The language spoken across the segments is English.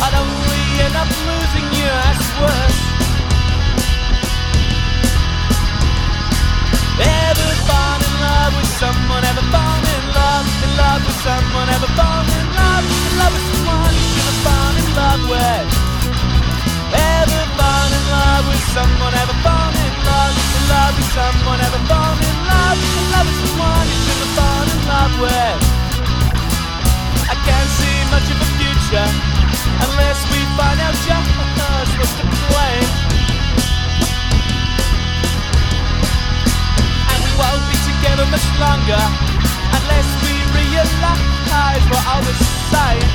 I'd only end up losing you, that's worse. Ever fall in love with someone, ever fall in love with someone, ever fall in love with someone you should have fallen in love with. Ever fall in love with someone, ever fall in love with someone, ever fall in love with someone you should have fallen in love with. I can't see much of a future unless we find out just what's to blame. And we won't be together much longer unless we realize we're all the same.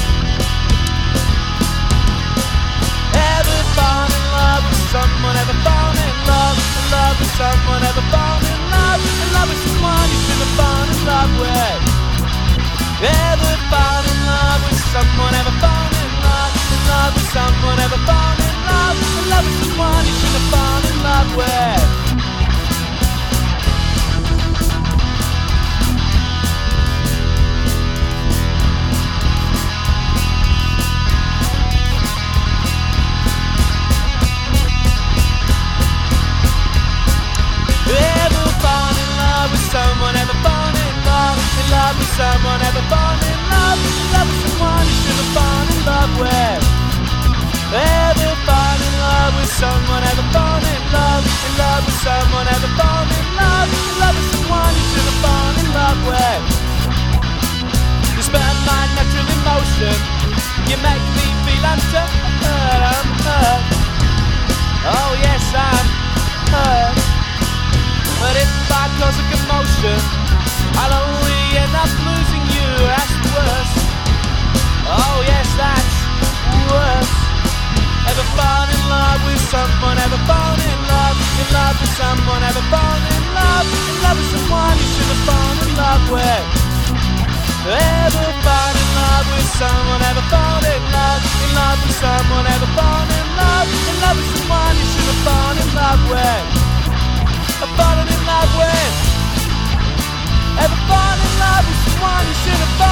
Ever fall in love with someone, ever fall in love with someone, ever fall in love with someone you should have fallen in love with. Ever fall in love with someone, ever fall in love with someone, ever fall in love with someone you should have fallen in love with. Ever fall in love with someone, ever fall in love with someone, ever fall in love with someone you should have fallen in love with. Ever fall in love with someone, ever fall in love with someone, ever fall in love with someone you should have fallen in love with. You spur my natural emotion, you make me feel I'm hurt. Oh yes, I'm hurt. But if I cause a commotion, I'll only end up losing you, that's worse. Oh yes, that's worse. Ever fall in love with someone, ever fall in love with someone, ever fall in love with someone you should have fallen in love with. Ever fall in love with someone, ever fall in love with someone, ever fall in love with someone you should have fallen in love with. Fallen in love with. Ever fall in love with someone you should have fallen